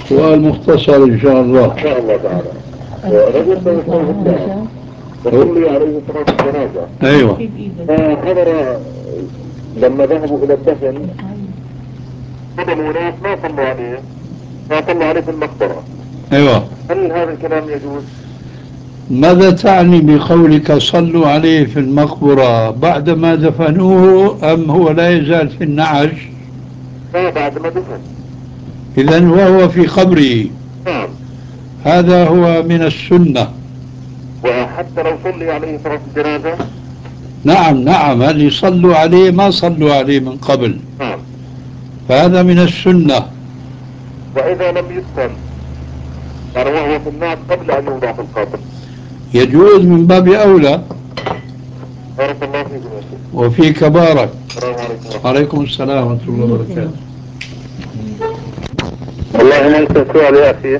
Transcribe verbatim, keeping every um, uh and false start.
سؤال مختصر إن شاء الله. إن شاء الله تعالى. رجل توفاه الله وصلي عليه صلاة الجنازة. أيوة. فحضر لما ذهبوا إلى الدفن قدموا ناس ما صلوا عليه، ما صلوا عليه في المقبرة. أيوة. هل هذا الكلام يجوز؟ ماذا تعني بقولك صلوا عليه في المقبرة؟ بعدما دفنوه أم هو لا يزال في النعش؟ لا، بعد ما دفن. إذن وهو في قبره. نعم. هذا هو من السنة. وحتى لو صلي عليه صلاة الجنازة؟ نعم نعم، هل يصلوا عليه؟ ما صلوا عليه من قبل. نعم. فهذا من السنة. وإذا لم يدفن يعني وهو في الناس قبل أن يوضع في القبر؟ يجوز من باب أولى. بارك الله فيكم يا شيخ. وفيك بارك. السلام عليكم. وعليكم السلام ورحمة الله وبركاته. والله ما سؤال يا أخي.